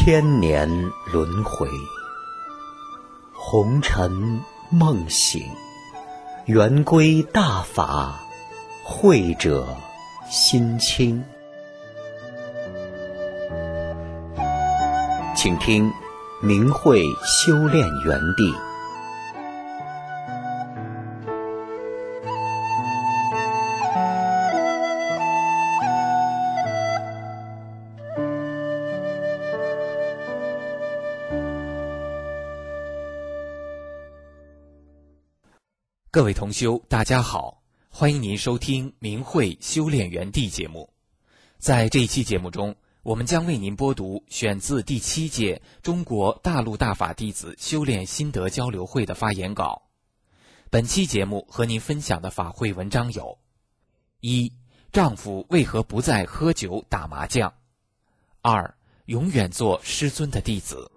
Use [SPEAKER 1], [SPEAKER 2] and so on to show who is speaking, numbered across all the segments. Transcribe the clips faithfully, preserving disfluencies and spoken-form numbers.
[SPEAKER 1] 千年轮回，红尘梦醒，圆归大法，慧者心清。请听明慧修炼园地。
[SPEAKER 2] 各位同修，大家好，欢迎您收听明慧修炼园地节目。在这一期节目中，我们将为您播读选自第七届中国大陆大法弟子修炼心得交流会的发言稿。本期节目和您分享的法会文章有：一、丈夫为何不再喝酒打麻将？二、永远做师尊的弟子。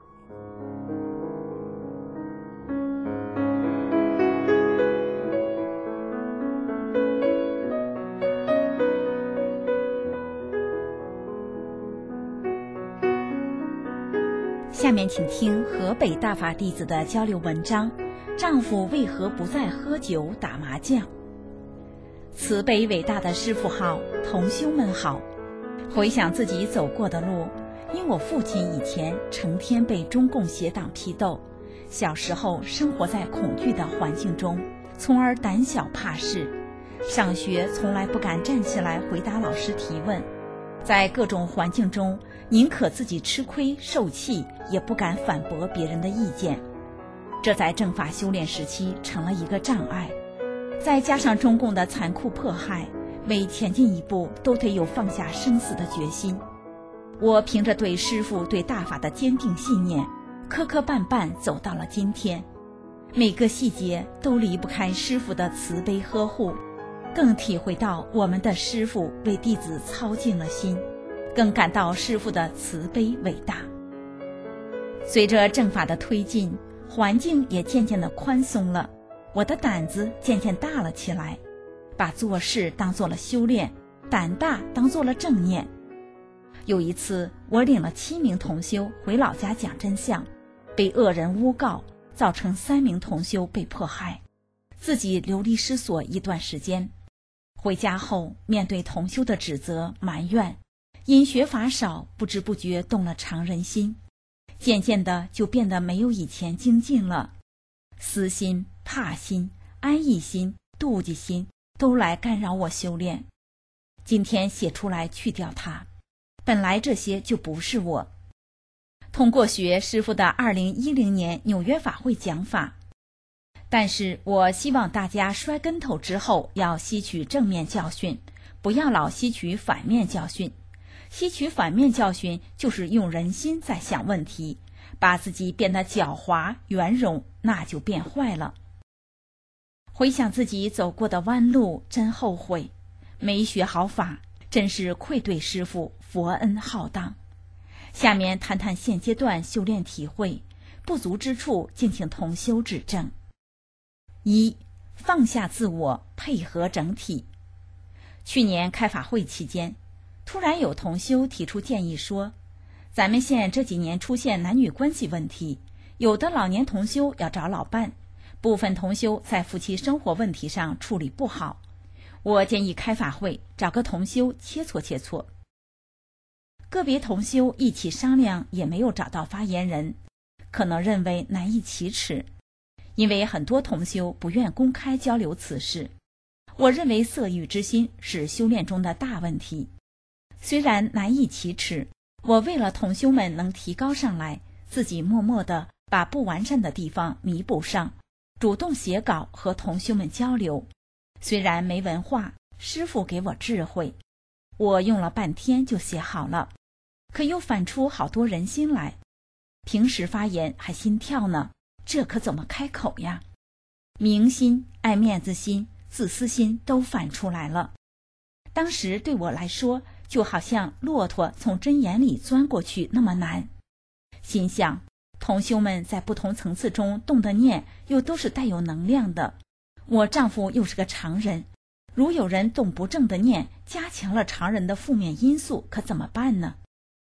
[SPEAKER 3] 下面请听河北大法弟子的交流文章：丈夫为何不再喝酒打麻将？慈悲伟大的师父好，同修们好。回想自己走过的路，因我父亲以前成天被中共邪党批斗，小时候生活在恐惧的环境中，从而胆小怕事，上学从来不敢站起来回答老师提问，在各种环境中宁可自己吃亏受气，也不敢反驳别人的意见，这在正法修炼时期成了一个障碍。再加上中共的残酷迫害，每前进一步都得有放下生死的决心。我凭着对师父对大法的坚定信念，磕磕绊绊走到了今天，每个细节都离不开师父的慈悲呵护，更体会到我们的师父为弟子操尽了心，更感到师父的慈悲伟大。随着正法的推进，环境也渐渐的宽松了，我的胆子渐渐大了起来，把做事当做了修炼，胆大当做了正念。有一次，我领了七名同修回老家讲真相，被恶人诬告，造成三名同修被迫害，自己流离失所一段时间。回家后，面对同修的指责埋怨，因学法少，不知不觉动了常人心，渐渐的就变得没有以前精进了，私心、怕心、安逸心、妒忌心都来干扰我修炼。今天写出来去掉它，本来这些就不是我。通过学师父的二零一零年纽约法会讲法，但是我希望大家摔跟头之后要吸取正面教训，不要老吸取反面教训。吸取反面教训就是用人心在想问题，把自己变得狡猾圆融，那就变坏了。回想自己走过的弯路，真后悔，没学好法，真是愧对师父，佛恩浩荡。下面谈谈现阶段修炼体会，不足之处敬请同修指正。一、放下自我，配合整体。去年开法会期间，突然有同修提出建议说，咱们县这几年出现男女关系问题，有的老年同修要找老伴，部分同修在夫妻生活问题上处理不好，我建议开法会找个同修切磋切磋。个别同修一起商量，也没有找到发言人，可能认为难以启齿，因为很多同修不愿公开交流此事。我认为色欲之心是修炼中的大问题，虽然难以启齿，我为了同修们能提高上来，自己默默地把不完善的地方弥补上，主动写稿和同修们交流。虽然没文化，师父给我智慧，我用了半天就写好了，可又反出好多人心来。平时发言还心跳呢，这可怎么开口呀？明心、爱面子心、自私心都反出来了。当时对我来说，就好像骆驼从针眼里钻过去那么难。心想，同修们在不同层次中动的念又都是带有能量的，我丈夫又是个常人，如有人动不正的念，加强了常人的负面因素，可怎么办呢？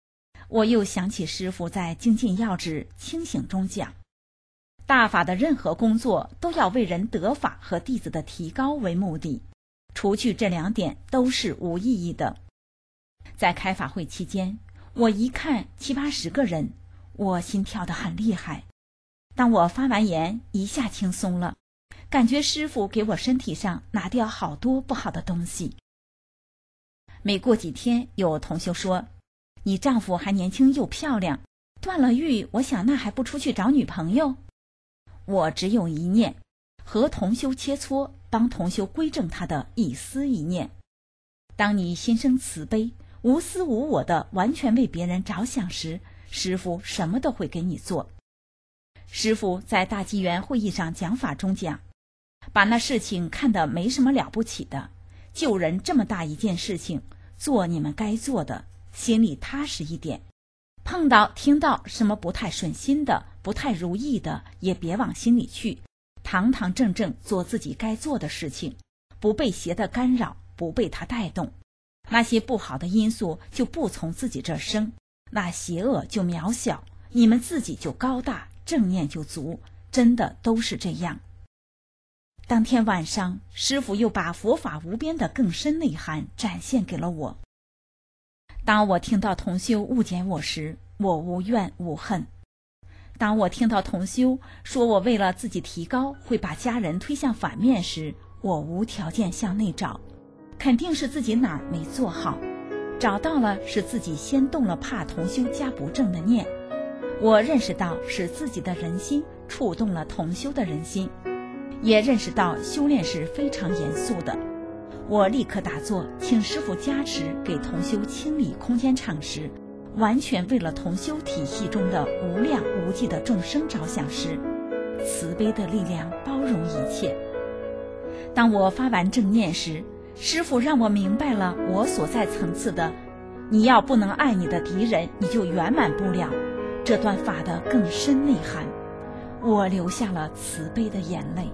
[SPEAKER 3] 我又想起师父在精进要旨清醒中讲，大法的任何工作都要为人得法和弟子的提高为目的，除去这两点都是无意义的。在开法会期间，我一看七八十个人，我心跳得很厉害。当我发完言，一下轻松了，感觉师父给我身体上拿掉好多不好的东西。没过几天，有同修说，你丈夫还年轻又漂亮，断了欲，我想那还不出去找女朋友？我只有一念，和同修切磋，帮同修归正他的一丝一念。当你心生慈悲，无私无我的完全为别人着想时，师父什么都会给你做。师父在大纪元会议上讲法中讲，把那事情看得没什么了不起的，救人这么大一件事情，做你们该做的，心里踏实一点。碰到听到什么不太顺心的，不太如意的，也别往心里去，堂堂正正做自己该做的事情，不被邪的干扰，不被它带动。那些不好的因素就不从自己这生，那邪恶就渺小，你们自己就高大，正念就足，真的都是这样。当天晚上，师父又把佛法无边的更深内涵展现给了我。当我听到同修误解我时，我无怨无恨。当我听到同修说我为了自己提高会把家人推向反面时，我无条件向内找，肯定是自己哪儿没做好，找到了是自己先动了怕同修家不正的念。我认识到是自己的人心触动了同修的人心，也认识到修炼是非常严肃的。我立刻打坐，请师父加持，给同修清理空间场时，完全为了同修体系中的无量无际的众生着想时，慈悲的力量包容一切。当我发完正念时，师父让我明白了我所在层次的，你要不能爱你的敌人，你就圆满不了这段法的更深内涵。我流下了慈悲的眼泪。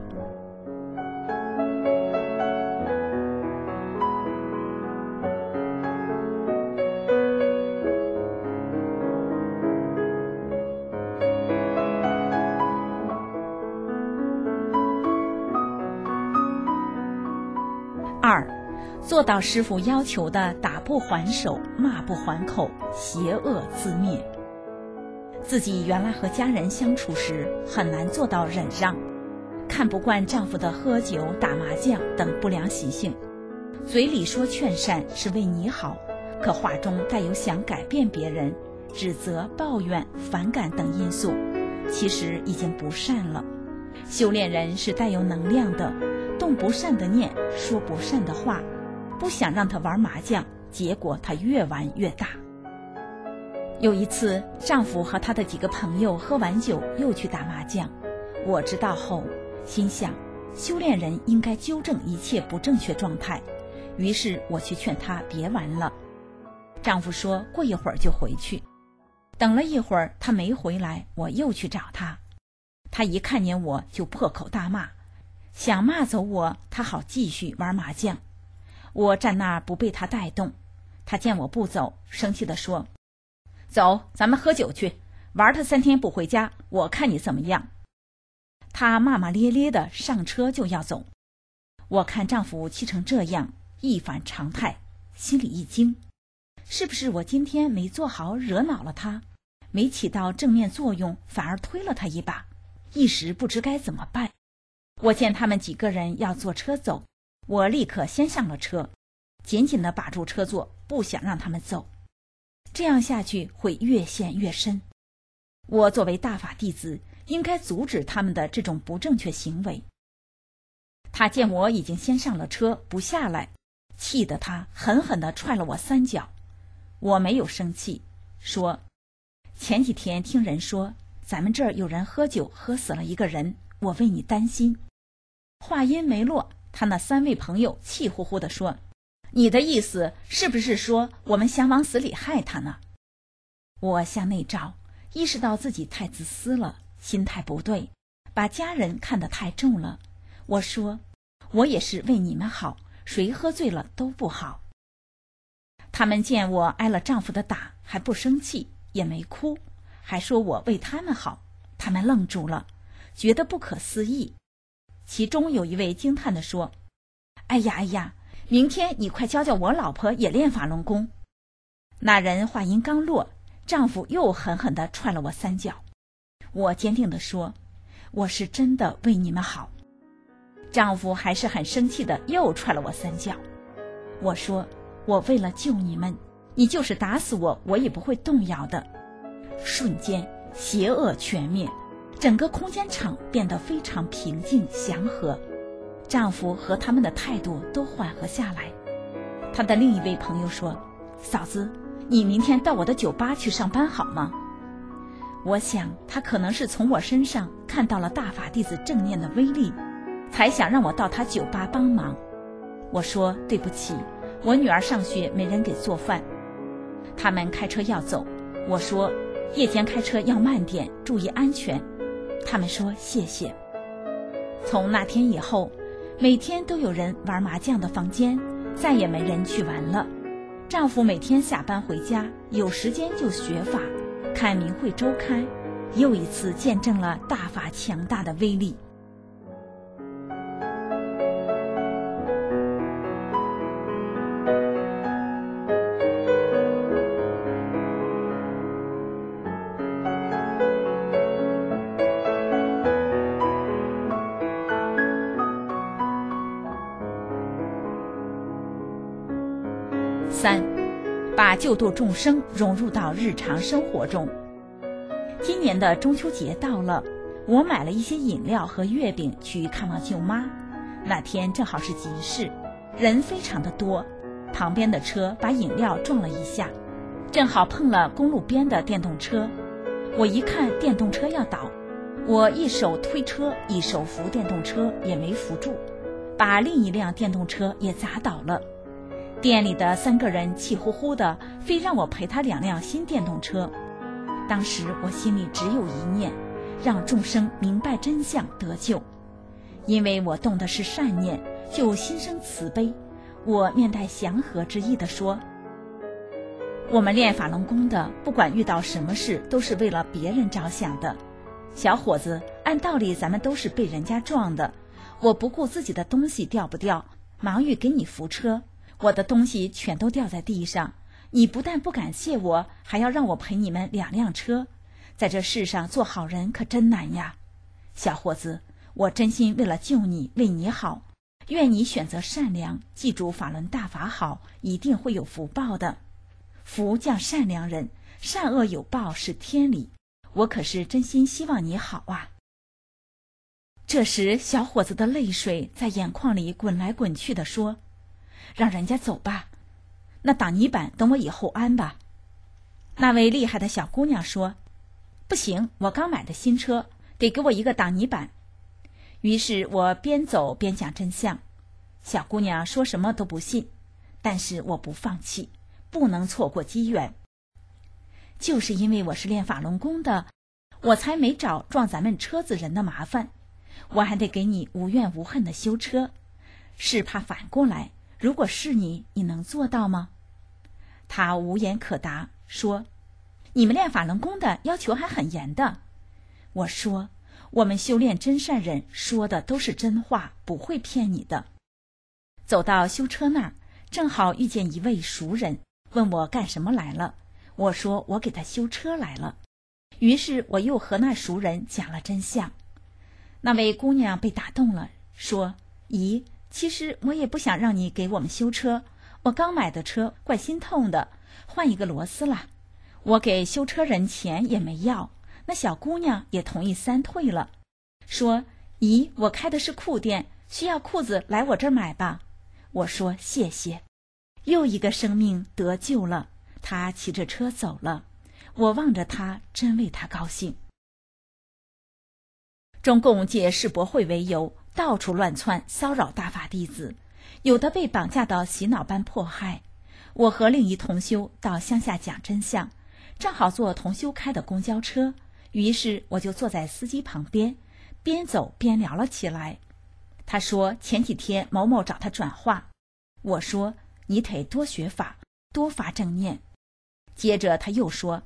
[SPEAKER 3] 二，做到师父要求的打不还手，骂不还口，邪恶自灭。自己原来和家人相处时很难做到忍让，看不惯丈夫的喝酒、打麻将等不良习性，嘴里说劝善是为你好，可话中带有想改变别人、指责、抱怨、反感等因素，其实已经不善了。修炼人是带有能量的，动不善的念，说不善的话，不想让他玩麻将，结果他越玩越大。有一次，丈夫和他的几个朋友喝完酒又去打麻将，我知道后心想，修炼人应该纠正一切不正确状态，于是我去劝他别玩了。丈夫说过一会儿就回去。等了一会儿他没回来，我又去找他，他一看见我就破口大骂，想骂走我，他好继续玩麻将。我站那儿不被他带动，他见我不走，生气地说，走，咱们喝酒去，玩他三天不回家，我看你怎么样。他骂骂咧咧的上车就要走。我看丈夫气成这样，一反常态，心里一惊，是不是我今天没做好，惹恼了他，没起到正面作用，反而推了他一把，一时不知该怎么办。我见他们几个人要坐车走，我立刻先上了车，紧紧地把住车座，不想让他们走，这样下去会越陷越深。我作为大法弟子，应该阻止他们的这种不正确行为。他见我已经先上了车不下来，气得他狠狠地踹了我三脚。我没有生气，说，前几天听人说咱们这儿有人喝酒喝死了一个人，我为你担心。话音没落，他那三位朋友气呼呼地说，你的意思是不是说我们想往死里害他呢？我向内照，意识到自己太自私了，心态不对，把家人看得太重了。我说，我也是为你们好，谁喝醉了都不好。他们见我挨了丈夫的打还不生气， 也没哭，还说我为他们好。他们愣住了，觉得不可思议。其中有一位惊叹地说：哎呀哎呀，明天你快教教我老婆也练法轮功。那人话音刚落，丈夫又狠狠地踹了我三脚。我坚定地说：我是真的为你们好。丈夫还是很生气的又踹了我三脚。我说：我为了救你们，你就是打死我我也不会动摇的。瞬间邪恶全灭，整个空间场变得非常平静祥和，丈夫和他们的态度都缓和下来。他的另一位朋友说：嫂子，你明天到我的酒吧去上班好吗？我想他可能是从我身上看到了大法弟子正念的威力，才想让我到他酒吧帮忙。我说：对不起，我女儿上学没人给做饭。他们开车要走，我说：夜间开车要慢点，注意安全。他们说谢谢。从那天以后，每天都有人玩麻将的房间再也没人去玩了。丈夫每天下班回家，有时间就学法，看明慧周刊，又一次见证了大法强大的威力。三，把救度众生融入到日常生活中。今年的中秋节到了，我买了一些饮料和月饼去看望舅妈。那天正好是集市，人非常的多，旁边的车把饮料撞了一下，正好碰了公路边的电动车。我一看电动车要倒，我一手推车一手扶电动车，也没扶住，把另一辆电动车也砸倒了。店里的三个人气呼呼的，非让我赔他两辆新电动车。当时我心里只有一念，让众生明白真相得救。因为我动的是善念，就心生慈悲。我面带祥和之意地说：我们练法轮功的，不管遇到什么事，都是为了别人着想的。小伙子，按道理咱们都是被人家撞的，我不顾自己的东西掉不掉，忙于给你扶车，我的东西全都掉在地上，你不但不感谢我，还要让我赔你们两辆车。在这世上做好人可真难呀。小伙子，我真心为了救你，为你好，愿你选择善良，记住法轮大法好，一定会有福报的。福降善良人，善恶有报是天理，我可是真心希望你好啊。这时小伙子的泪水在眼眶里滚来滚去地说：让人家走吧，那挡泥板等我以后安吧。那位厉害的小姑娘说：不行，我刚买的新车，得给我一个挡泥板。于是我边走边讲真相，小姑娘说什么都不信，但是我不放弃，不能错过机缘。就是因为我是练法轮功的，我才没找撞咱们车子人的麻烦，我还得给你无怨无恨的修车，是怕反过来，如果是你，你能做到吗？他无言可答，说：你们练法轮功的要求还很严的。我说：我们修炼真善人说的都是真话，不会骗你的。走到修车那儿，正好遇见一位熟人，问我干什么来了。我说我给他修车来了。于是我又和那熟人讲了真相。那位姑娘被打动了，说：姨，其实我也不想让你给我们修车，我刚买的车怪心痛的，换一个螺丝啦。我给修车人钱也没要，那小姑娘也同意三退了，说：姨，我开的是裤店，需要裤子来我这儿买吧。我说谢谢。又一个生命得救了，他骑着车走了，我望着他，真为他高兴。中共借世博会为由，到处乱窜，骚扰大法弟子，有的被绑架到洗脑班迫害。我和另一同修到乡下讲真相，正好坐同修开的公交车，于是我就坐在司机旁边，边走边聊了起来。他说前几天某某找他转化，我说你得多学法，多发正念。接着他又说，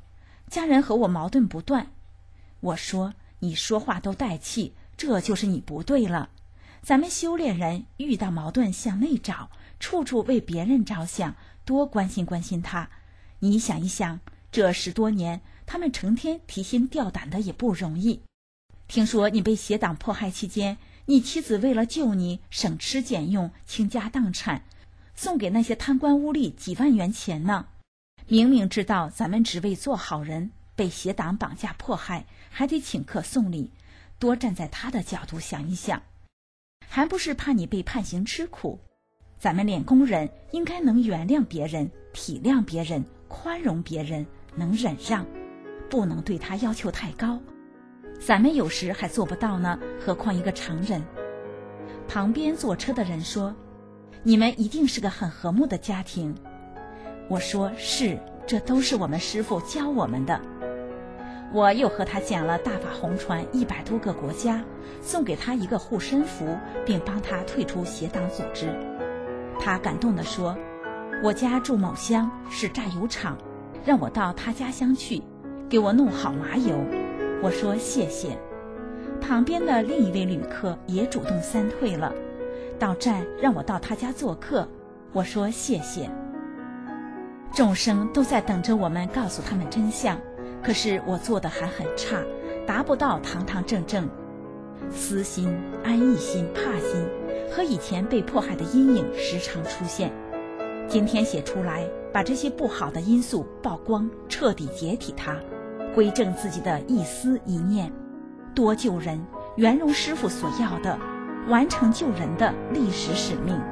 [SPEAKER 3] 家人和我矛盾不断。我说，你说话都带气，这就是你不对了。咱们修炼人遇到矛盾向内找，处处为别人着想，多关心关心他。你想一想，这十多年他们成天提心吊胆的也不容易。听说你被邪党迫害期间，你妻子为了救你省吃俭用，倾家荡产，送给那些贪官污吏几万元钱呢。明明知道咱们只为做好人，被邪党绑架迫害，还得请客送礼，多站在他的角度想一想，还不是怕你被判刑吃苦。咱们练功人应该能原谅别人，体谅别人，宽容别人，能忍让，不能对他要求太高。咱们有时还做不到呢，何况一个常人。旁边坐车的人说，你们一定是个很和睦的家庭。我说，是，这都是我们师父教我们的。我又和他讲了大法红传一百多个国家，送给他一个护身符，并帮他退出邪党组织。他感动地说，我家住某乡，是榨油厂，让我到他家乡去，给我弄好麻油。我说谢谢。旁边的另一位旅客也主动三退了，到站让我到他家做客。我说谢谢。众生都在等着我们告诉他们真相，可是我做的还很差，达不到堂堂正正。私心、安逸心、怕心和以前被迫害的阴影时常出现。今天写出来，把这些不好的因素曝光，彻底解体它，归正自己的一思一念，多救人，圆融师父所要的，完成救人的历史使命。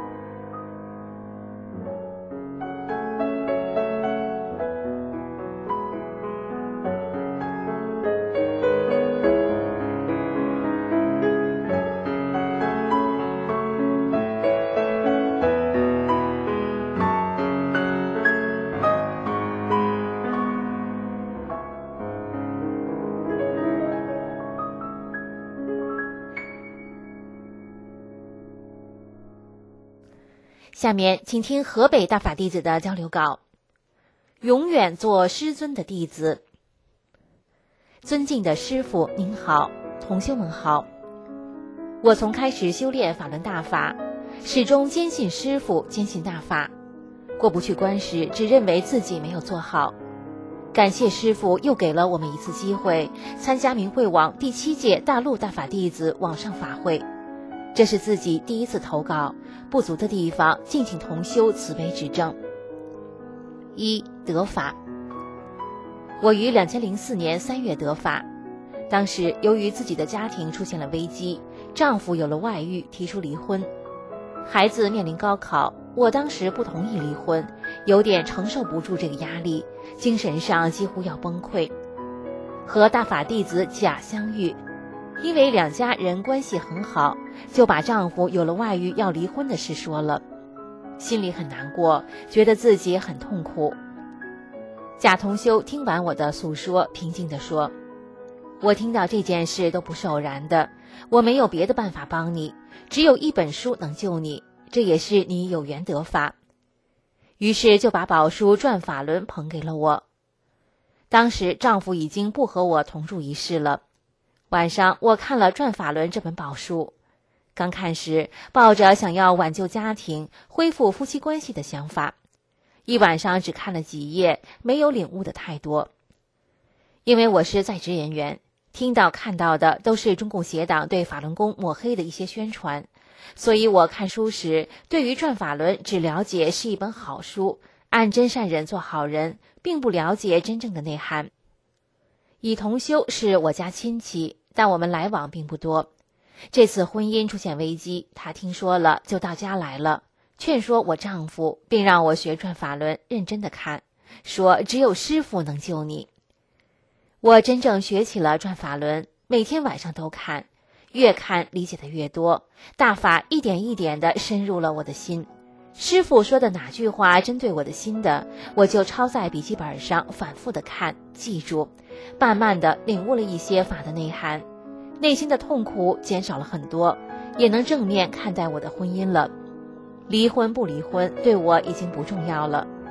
[SPEAKER 4] 下面请听河北大法弟子的交流稿。永远做师尊的弟子。尊敬的师父您好，同修们好。我从开始修炼法轮大法，始终坚信师父，坚信大法，过不去关时只认为自己没有做好。感谢师父又给了我们一次机会，参加明慧网第七届大陆大法弟子网上法会。这是自己第一次投稿，不足的地方敬请同修慈悲指正。一、得法。我于二零零四年三月得法，当时由于自己的家庭出现了危机，丈夫有了外遇，提出离婚，孩子面临高考，我当时不同意离婚，有点承受不住这个压力，精神上几乎要崩溃。和大法弟子甲相遇，因为两家人关系很好，就把丈夫有了外遇要离婚的事说了，心里很难过，觉得自己很痛苦。贾同修听完我的诉说，平静地说，我听到这件事都不是偶然的，我没有别的办法帮你，只有一本书能救你，这也是你有缘得法。于是就把宝书《转法轮》捧给了我。当时丈夫已经不和我同住一室了。晚上我看了《转法轮》这本宝书，刚看时抱着想要挽救家庭、恢复夫妻关系的想法，一晚上只看了几页，没有领悟的太多。因为我是在职人员，听到看到的都是中共邪党对法轮功抹黑的一些宣传，所以我看书时对于《转法轮》只了解是一本好书，按真善忍做好人，并不了解真正的内涵。乙同修是我家亲戚，但我们来往并不多。这次婚姻出现危机，他听说了就到家来了，劝说我丈夫，并让我学转法轮，认真的看，说只有师父能救你。我真正学起了转法轮，每天晚上都看，越看理解的越多，大法一点一点的深入了我的心。师父说的哪句话针对我的心的，我就抄在笔记本上反复的看记住，慢慢的领悟了一些法的内涵，内心的痛苦减少了很多，也能正面看待我的婚姻了。离婚不离婚对我已经不重要了。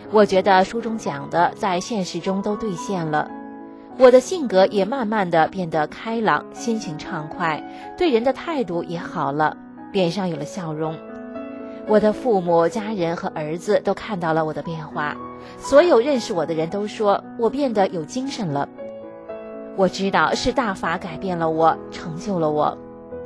[SPEAKER 4] 我觉得书中讲的在现实中都兑现了，我的性格也慢慢的变得开朗，心情畅快，对人的态度也好了，脸上有了笑容。我的父母、家人和儿子都看到了我的变化，所有认识我的人都说我变得有精神了。我知道是大法改变了我，成就了我。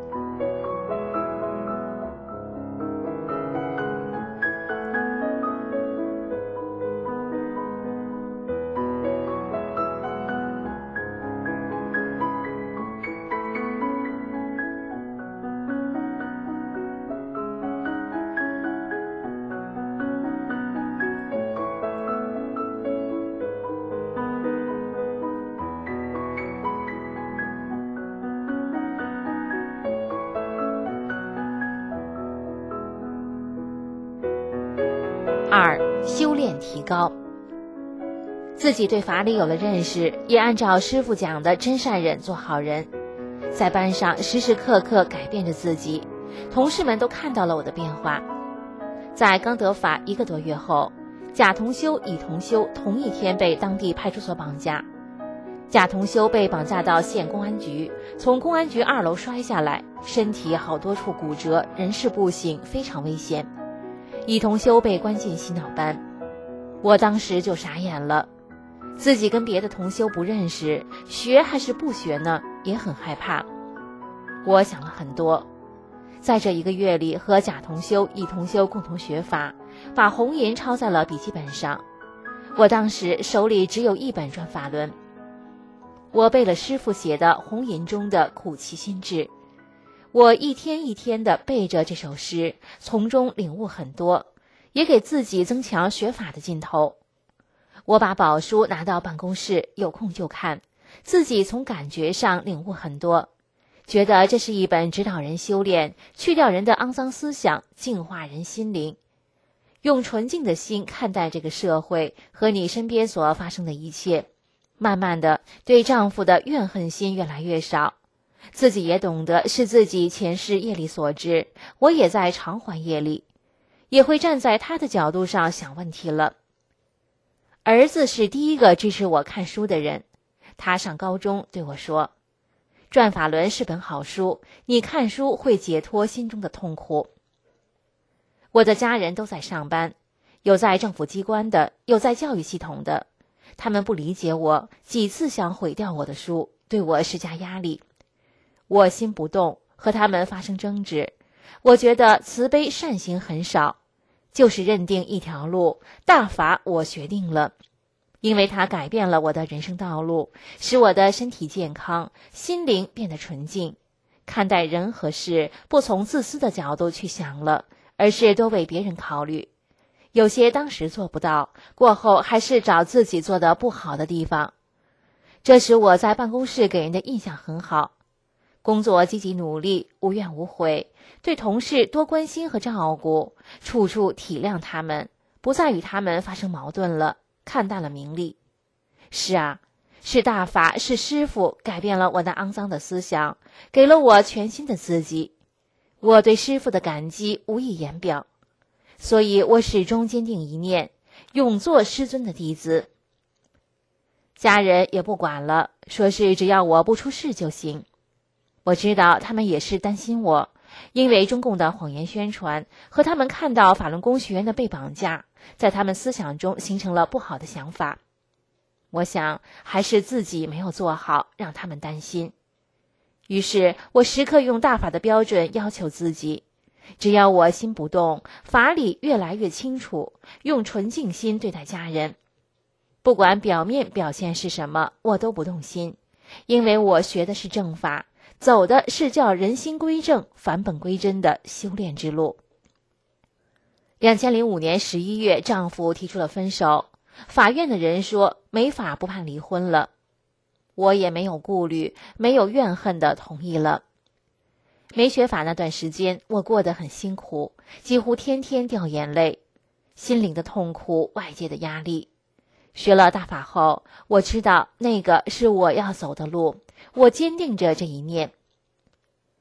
[SPEAKER 4] 二、修炼提高。自己对法理有了认识，也按照师父讲的真善忍做好人，在班上时时刻刻改变着自己，同事们都看到了我的变化。在刚得法一个多月后，甲同修、乙同修同一天被当地派出所绑架。甲同修被绑架到县公安局，从公安局二楼摔下来，身体好多处骨折，人事不省，非常危险。乙同修被关进洗脑班，我当时就傻眼了，自己跟别的同修不认识，学还是不学呢？也很害怕。我想了很多，在这一个月里和甲同修、乙同修共同学法，把红银抄在了笔记本上。我当时手里只有一本转法轮，我背了师父写的《红银》中的苦其心志。我一天一天地背着这首诗，从中领悟很多，也给自己增强学法的劲头。我把宝书拿到办公室，有空就看，自己从感觉上领悟很多，觉得这是一本指导人修炼，去掉人的肮脏思想，净化人心灵，用纯净的心看待这个社会和你身边所发生的一切。慢慢的，对丈夫的怨恨心越来越少，自己也懂得是自己前世业力所致，我也在偿还业力，也会站在他的角度上想问题了。儿子是第一个支持我看书的人，他上高中对我说，转法轮是本好书，你看书会解脱心中的痛苦。我的家人都在上班，有在政府机关的，有在教育系统的，他们不理解我，几次想毁掉我的书，对我施加压力。我心不动，和他们发生争执。我觉得慈悲善行很少，就是认定一条路，大法我决定了，因为它改变了我的人生道路，使我的身体健康，心灵变得纯净，看待人和事不从自私的角度去想了，而是多为别人考虑。有些当时做不到，过后还是找自己做的不好的地方。这使我在办公室给人的印象很好，工作积极努力，无怨无悔，对同事多关心和照顾，处处体谅他们，不再与他们发生矛盾了，看淡了名利。是啊，是大法，是师父改变了我那肮脏的思想，给了我全新的自己。我对师父的感激无以言表，所以我始终坚定一念，永做师尊的弟子。家人也不管了，说是只要我不出事就行。我知道他们也是担心我，因为中共的谎言宣传和他们看到法轮功学员的被绑架，在他们思想中形成了不好的想法。我想还是自己没有做好，让他们担心。于是我时刻用大法的标准要求自己，只要我心不动，法理越来越清楚，用纯净心对待家人，不管表面表现是什么，我都不动心，因为我学的是正法，走的是叫人心归正、返本归真的修炼之路。二零零五年十一月，丈夫提出了分手，法院的人说没法不判离婚了，我也没有顾虑，没有怨恨的同意了。没学法那段时间，我过得很辛苦，几乎天天掉眼泪，心灵的痛苦，外界的压力。学了大法后，我知道那个是我要走的路，我坚定着这一念。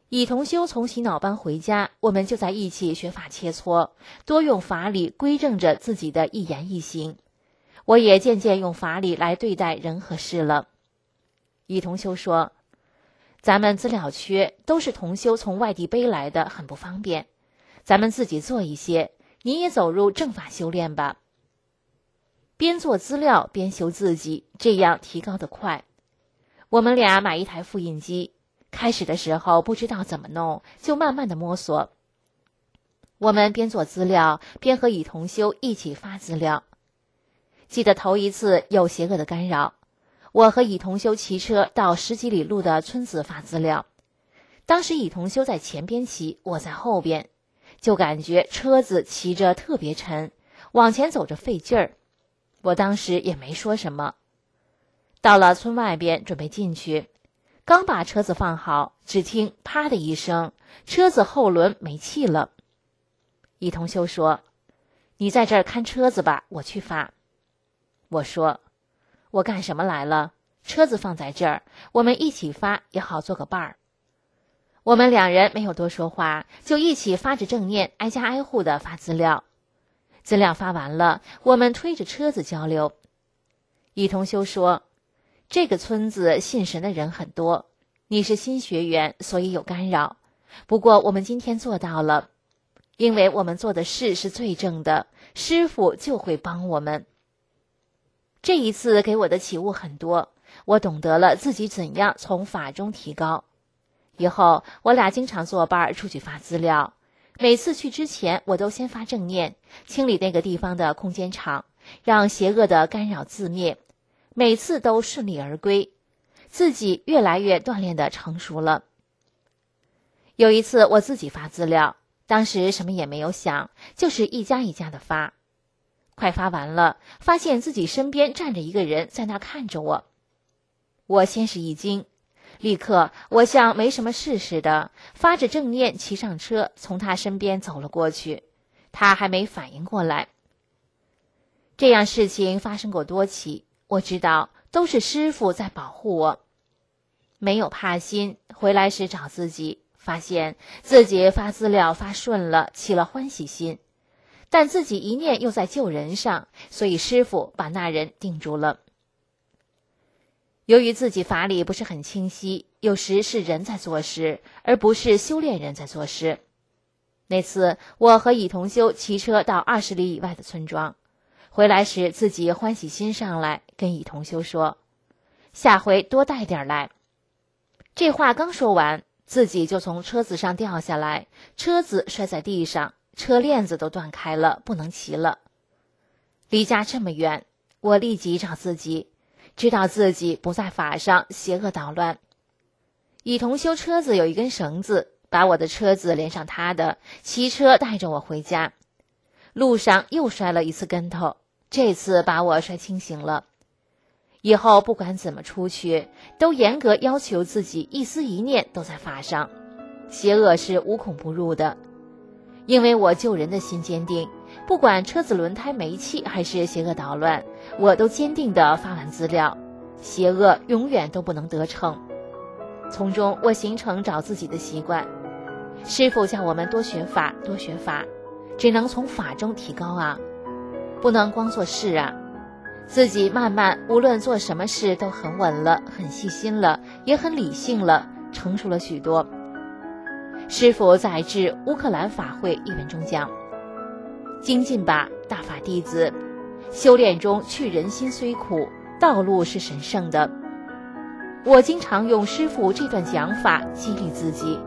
[SPEAKER 4] 乙同修从洗脑班回家，我们就在一起学法切磋，多用法理规正着自己的一言一行。我也渐渐用法理来对待人和事了。乙同修说，咱们资料缺，都是同修从外地背来的，很不方便，咱们自己做一些，你也走入正法修炼吧。边做资料边修自己，这样提高得快。我们俩买一台复印机，开始的时候不知道怎么弄，就慢慢的摸索。我们边做资料边和乙同修一起发资料。记得头一次有邪恶的干扰，我和乙同修骑车到十几里路的村子发资料。当时乙同修在前边骑，我在后边，就感觉车子骑着特别沉，往前走着费劲儿。我当时也没说什么。到了村外边准备进去，刚把车子放好，只听啪的一声，车子后轮没气了。乙同修说，你在这儿看车子吧，我去发。我说，我干什么来了？车子放在这儿，我们一起发也好做个伴儿。我们两人没有多说话，就一起发着正念，挨家挨户的发资料。资料发完了，我们推着车子交流。乙同修说，这个村子信神的人很多，你是新学员，所以有干扰。不过我们今天做到了，因为我们做的事是最正的，师父就会帮我们。这一次给我的启悟很多，我懂得了自己怎样从法中提高。以后我俩经常作伴出去发资料，每次去之前我都先发正念，清理那个地方的空间场，让邪恶的干扰自灭，每次都顺利而归，自己越来越锻炼的成熟了。有一次我自己发资料，当时什么也没有想，就是一家一家的发。快发完了，发现自己身边站着一个人在那看着我。我先是一惊，立刻我像没什么事似的，发着正念骑上车，从他身边走了过去。他还没反应过来。这样事情发生过多起，我知道都是师父在保护我。没有怕心，回来时找自己，发现自己发资料发顺了，起了欢喜心。但自己一念又在救人上，所以师父把那人定住了。由于自己法理不是很清晰，有时是人在做事，而不是修炼人在做事。那次我和乙同修骑车到二十里以外的村庄，回来时自己欢喜心上来，跟乙同修说，下回多带点来。这话刚说完，自己就从车子上掉下来，车子摔在地上，车链子都断开了，不能骑了。离家这么远，我立即找自己，知道自己不在法上，邪恶捣乱。乙同修车子有一根绳子，把我的车子连上他的，骑车带着我回家。路上又摔了一次跟头，这次把我摔清醒了。以后不管怎么出去，都严格要求自己一思一念都在法上，邪恶是无孔不入的。因为我救人的心坚定，不管车子轮胎没气还是邪恶捣乱，我都坚定地发完资料，邪恶永远都不能得逞。从中我形成找自己的习惯。师父叫我们多学法，多学法，只能从法中提高啊，不能光做事啊。自己慢慢无论做什么事都很稳了，很细心了，也很理性了，成熟了许多。师父在致乌克兰法会一文中讲，精进吧，大法弟子，修炼中去人心虽苦，道路是神圣的。我经常用师父这段讲法激励自己。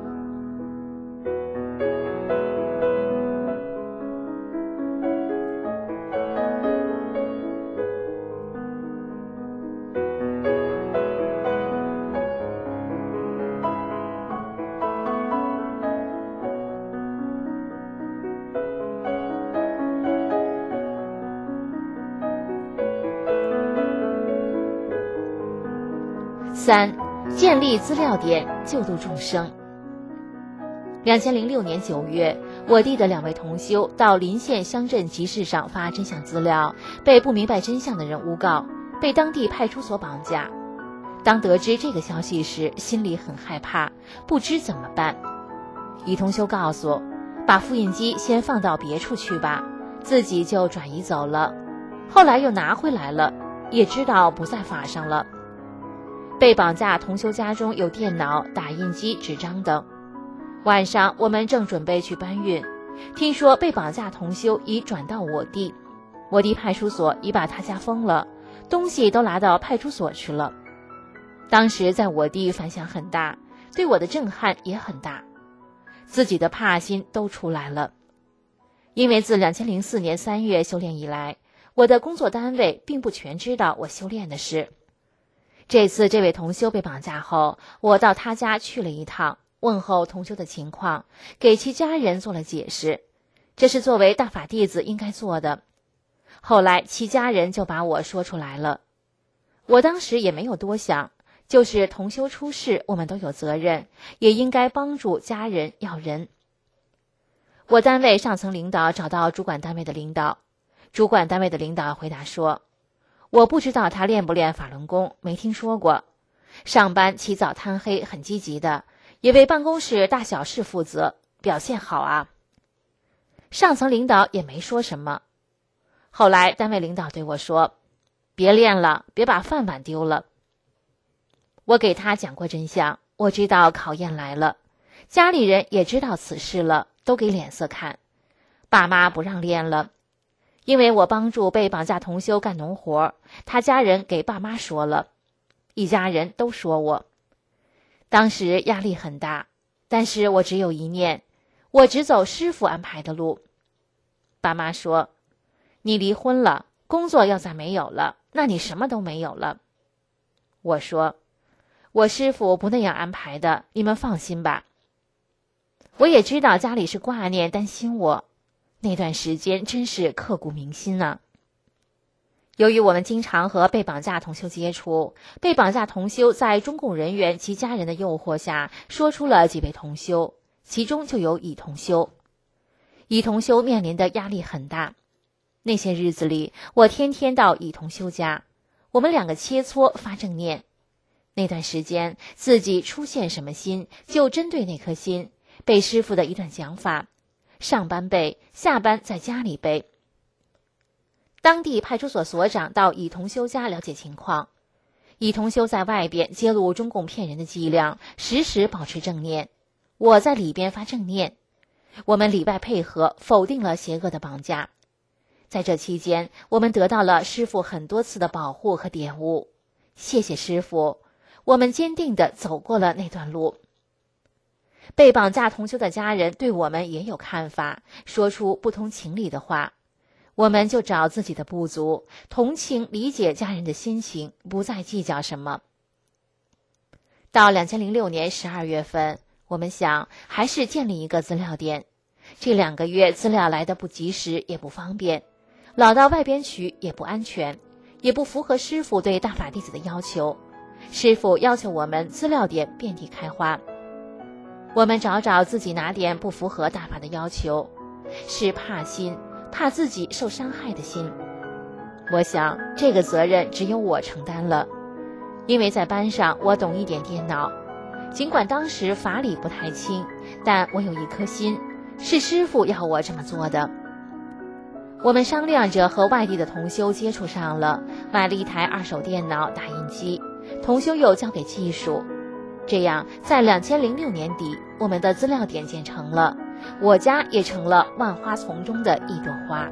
[SPEAKER 4] 三、建立资料点，救度众生。两千零六年九月，我弟的两位同修到临县乡镇集市上发真相资料，被不明白真相的人诬告，被当地派出所绑架。当得知这个消息时，心里很害怕，不知怎么办。 乙同修告诉，把复印机先放到别处去吧，自己就转移走了。后来又拿回来了，也知道不在法上了。被绑架同修家中有电脑、打印机、纸张等。晚上我们正准备去搬运，听说被绑架同修已转到我地，我地派出所已把他家封了，东西都拿到派出所去了。当时在我地反响很大，对我的震撼也很大，自己的怕心都出来了。因为自二零零四年三月修炼以来，我的工作单位并不全知道我修炼的事。这次这位同修被绑架后，我到他家去了一趟，问候同修的情况，给其家人做了解释，这是作为大法弟子应该做的。后来其家人就把我说出来了，我当时也没有多想，就是同修出事，我们都有责任，也应该帮助家人要人。我单位上层领导找到主管单位的领导，主管单位的领导回答说，我不知道他练不练法轮功，没听说过。上班起早贪黑，很积极的，也为办公室大小事负责，表现好啊。上层领导也没说什么。后来单位领导对我说，别练了，别把饭碗丢了。我给他讲过真相，我知道考验来了，家里人也知道此事了，都给脸色看。爸妈不让练了，因为我帮助被绑架同修干农活，他家人给爸妈说了，一家人都说我。当时压力很大，但是我只有一念，我只走师父安排的路。爸妈说，你离婚了，工作要再没有了，那你什么都没有了。我说，我师父不那样安排的，你们放心吧。我也知道家里是挂念担心我，那段时间真是刻骨铭心啊。由于我们经常和被绑架同修接触，被绑架同修在中共人员及家人的诱惑下，说出了几位同修，其中就有乙同修。乙同修面临的压力很大，那些日子里，我天天到乙同修家，我们两个切磋发正念。那段时间，自己出现什么心，就针对那颗心，背师父的一段讲法，上班背，下班在家里背。当地派出所所长到乙同修家了解情况，乙同修在外边揭露中共骗人的伎俩，时时保持正念，我在里边发正念，我们里外配合，否定了邪恶的绑架。在这期间，我们得到了师父很多次的保护和点悟，谢谢师父，我们坚定地走过了那段路。被绑架同修的家人对我们也有看法，说出不通情理的话，我们就找自己的不足，同情理解家人的心情，不再计较什么。到二零零六年十二月份，我们想还是建立一个资料点，这两个月资料来得不及时也不方便，老到外边取也不安全，也不符合师父对大法弟子的要求。师父要求我们资料点遍地开花，我们找找自己哪点不符合大法的要求，是怕心，怕自己受伤害的心。我想这个责任只有我承担了，因为在班上我懂一点电脑，尽管当时法理不太清，但我有一颗心，是师父要我这么做的。我们商量着和外地的同修接触上了，买了一台二手电脑、打印机，同修又交给技术。这样在二零零六年底，我们的资料点建成了，我家也成了万花丛中的一朵花。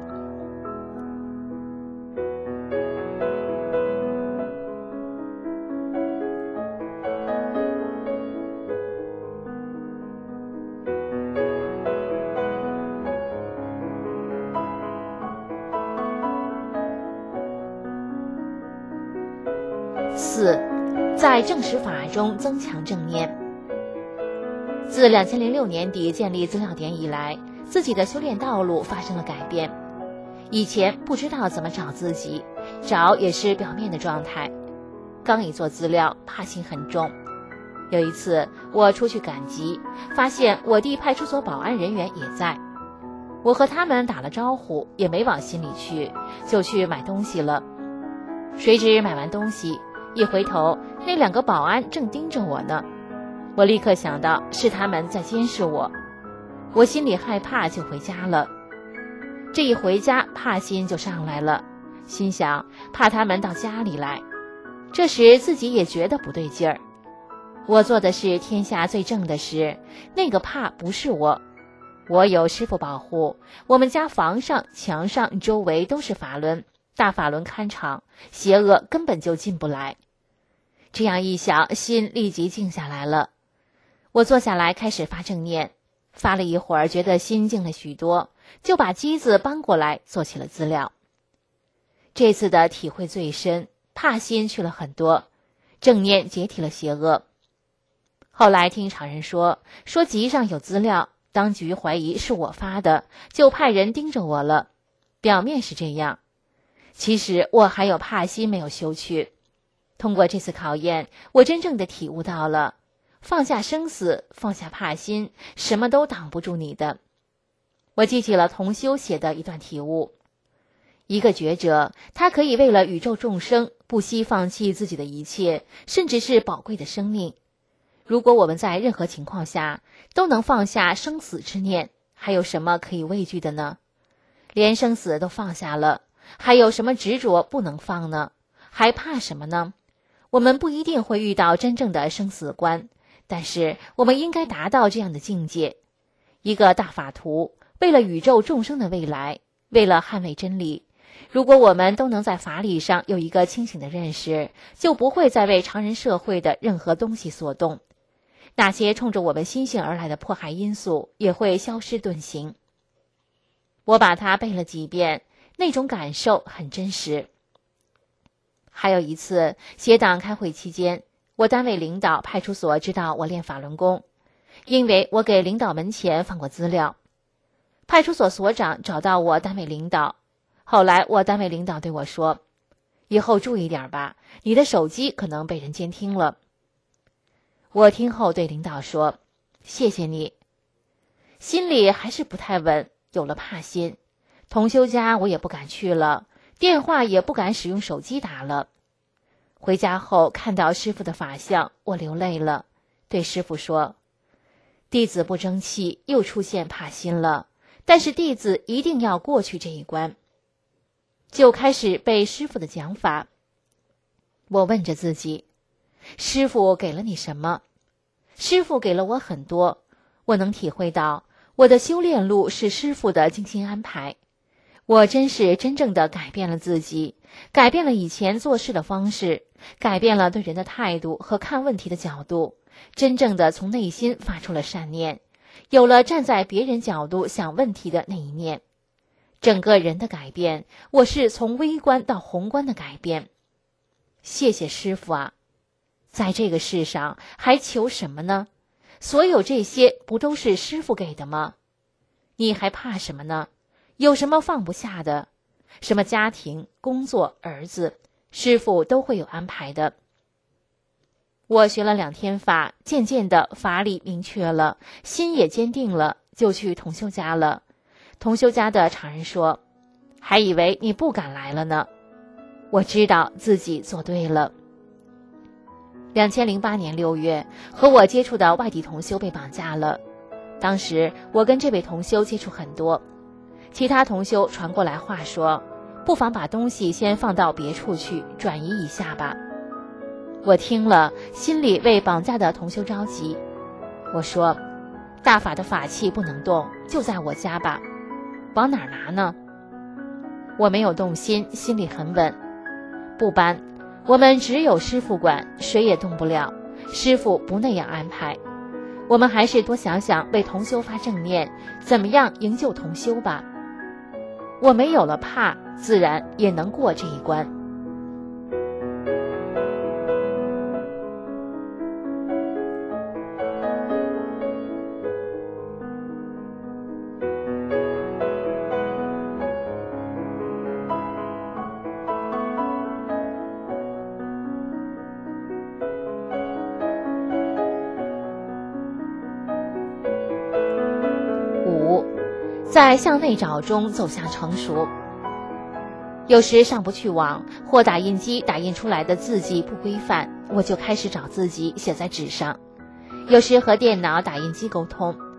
[SPEAKER 4] 四，在正实法中增强正念。自二零零六年底建立资料点以来，自己的修炼道路发生了改变。以前不知道怎么找自己，找也是表面的状态。刚一做资料，怕心很重。有一次我出去赶集，发现我地派出所保安人员也在，我和他们打了招呼，也没往心里去，就去买东西了。谁知买完东西，一回头，那两个保安正盯着我呢。我立刻想到是他们在监视我， 我心里害怕，就回家了。这一回家，怕心就上来了，心想怕他们到家里来。这时自己也觉得不对劲儿。我做的是天下最正的事，那个怕不是我。我有师父保护，我们家房上、墙上、周围都是法轮，大法轮看场，邪恶根本就进不来。这样一想，心立即静下来了。我坐下来开始发正念，发了一会儿，觉得心静了许多，就把机子搬过来做起了资料。这次的体会最深，怕心去了很多，正念解体了邪恶。后来听常人说，说集上有资料，当局怀疑是我发的，就派人盯着我了。表面是这样，其实我还有怕心没有修去。通过这次考验，我真正的体悟到了，放下生死，放下怕心，什么都挡不住你的。我记起了同修写的一段体悟。一个觉者，他可以为了宇宙众生，不惜放弃自己的一切，甚至是宝贵的生命。如果我们在任何情况下都能放下生死之念，还有什么可以畏惧的呢？连生死都放下了，还有什么执着不能放呢？还怕什么呢？我们不一定会遇到真正的生死关，但是我们应该达到这样的境界。一个大法图，为了宇宙众生的未来，为了捍卫真理，如果我们都能在法理上有一个清醒的认识，就不会再为常人社会的任何东西所动。那些冲着我们心性而来的迫害因素也会消失遁形。我把它背了几遍，那种感受很真实。还有一次，协党开会期间，我单位领导派出所知道我练法轮功，因为我给领导门前放过资料。派出所所长找到我单位领导，后来我单位领导对我说，以后注意点吧，你的手机可能被人监听了。我听后对领导说，谢谢你。心里还是不太稳，有了怕心，同修家我也不敢去了，电话也不敢使用手机打了。回家后看到师父的法相，我流泪了，对师父说，弟子不争气，又出现怕心了，但是弟子一定要过去这一关。就开始背师父的讲法。我问着自己，师父给了你什么？师父给了我很多，我能体会到我的修炼路是师父的精心安排。我真是真正的改变了自己，改变了以前做事的方式，改变了对人的态度和看问题的角度，真正的从内心发出了善念，有了站在别人角度想问题的那一面。整个人的改变，我是从微观到宏观的改变。谢谢师父啊！在这个世上还求什么呢？所有这些不都是师父给的吗？你还怕什么呢？有什么放不下的？什么家庭、工作、儿子，师父都会有安排的。我学了两天法，渐渐的法理明确了，心也坚定了，就去同修家了。同修家的常人说，还以为你不敢来了呢。我知道自己做对了。两千零八年六月，和我接触的外地同修被绑架了。当时我跟这位同修接触很多，其他同修传过来话说，不妨把东西先放到别处去，转移一下吧。我听了，心里为绑架的同修着急。我说，大法的法器不能动，就在我家吧，往哪儿拿呢？我没有动心，心里很稳。不搬，我们只有师父管，谁也动不了，师父不那样安排。我们还是多想想为同修发正念，怎么样营救同修吧。我没有了怕，自然也能过这一关。在向内找中走向成熟。有时上不去网，或打印机打印出来的字迹不规范，我就开始找自己写在纸上。有时和电脑打印机沟通，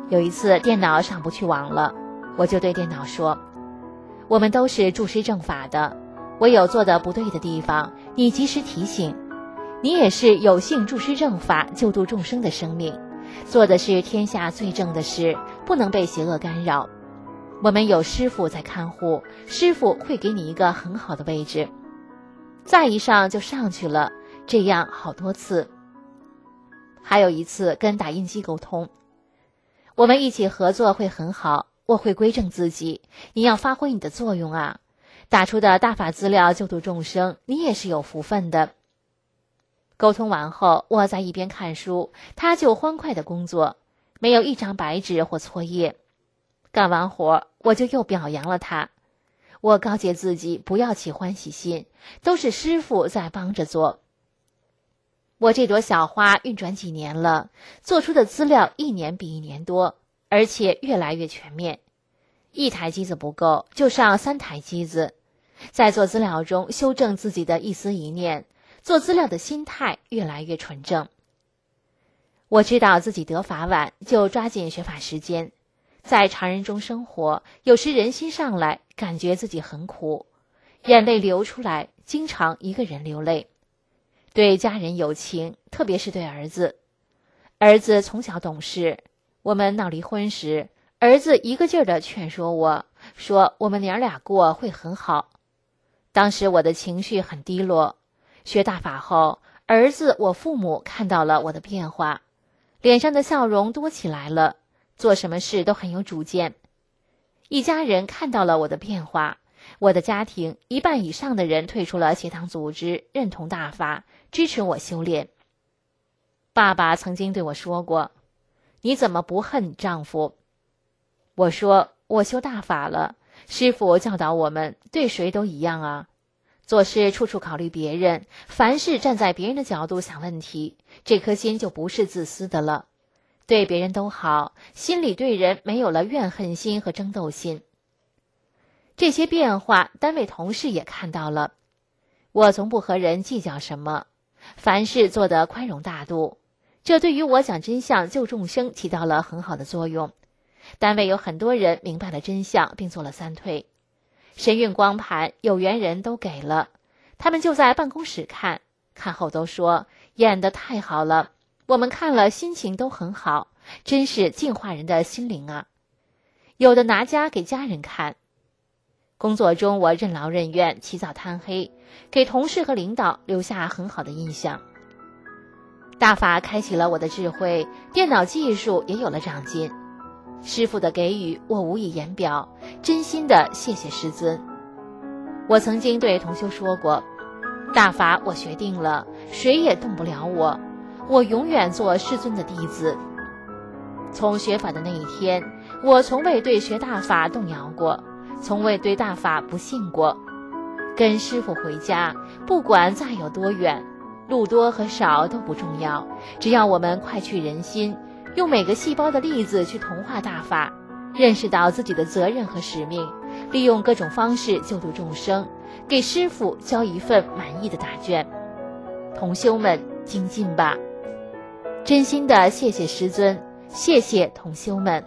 [SPEAKER 4] 有一次电脑上不去网了，我就对电脑说，我们都是注师正法的，我有做的不对的地方，你及时提醒。你也是有幸注师正法，救度众生的生命，做的是天下最正的事，不能被邪恶干扰。我们有师父在看护，师父会给你一个很好的位置，再一上就上去了，这样好多次。还有一次跟打印机沟通，我们一起合作会很好，我会规正自己，你要发挥你的作用啊，打出的大法资料救度众生，你也是有福分的。沟通完后，我在一边看书，他就欢快的工作，没有一张白纸或错页。干完活，我就又表扬了他。我告诫自己不要起欢喜心，都是师父在帮着做。我这朵小花运转几年了，做出的资料一年比一年多，而且越来越全面。一台机子不够，就上三台机子，在做资料中修正自己的一思一念，做资料的心态越来越纯正。我知道自己得法晚，就抓紧学法时间。在常人中生活，有时人心上来，感觉自己很苦，眼泪流出来，经常一个人流泪。对家人有情，特别是对儿子。儿子从小懂事，我们闹离婚时，儿子一个劲儿地劝说我，说我们娘俩过会很好。当时我的情绪很低落。学大法后，儿子我父母看到了我的变化，脸上的笑容多起来了，做什么事都很有主见。一家人看到了我的变化，我的家庭一半以上的人退出了邪党组织，认同大法，支持我修炼。爸爸曾经对我说过，你怎么不恨丈夫？我说，我修大法了，师父教导我们对谁都一样啊，做事处处考虑别人，凡事站在别人的角度想问题，这颗心就不是自私的了，对别人都好，心里对人没有了怨恨心和争斗心。这些变化，单位同事也看到了。我从不和人计较什么，凡事做得宽容大度，这对于我讲真相救众生起到了很好的作用。单位有很多人明白了真相，并做了三退。神韵光盘有缘人都给了，他们就在办公室看，看后都说演得太好了，我们看了心情都很好，真是净化人的心灵啊。有的拿家给家人看。工作中我任劳任怨，起早贪黑，给同事和领导留下很好的印象。大法开启了我的智慧，电脑技术也有了长进。师父的给予我无以言表，真心的谢谢师尊。我曾经对同修说过，大法我学定了，谁也动不了我，我永远做师尊的弟子。从学法的那一天，我从未对学大法动摇过，从未对大法不信过。跟师父回家，不管再有多远，路多和少都不重要，只要我们快去人心，用每个细胞的粒子去同化大法，认识到自己的责任和使命，利用各种方式救度众生，给师父交一份满意的答卷。同修们精进吧！真心的谢谢师尊，谢谢同修们。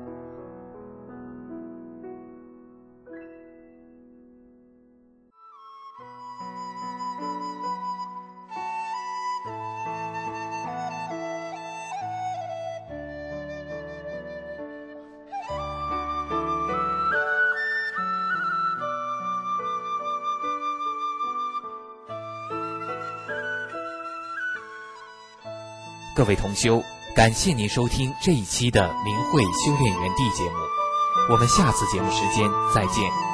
[SPEAKER 2] 各位同修，感谢您收听这一期的明慧修炼园地节目，我们下次节目时间再见。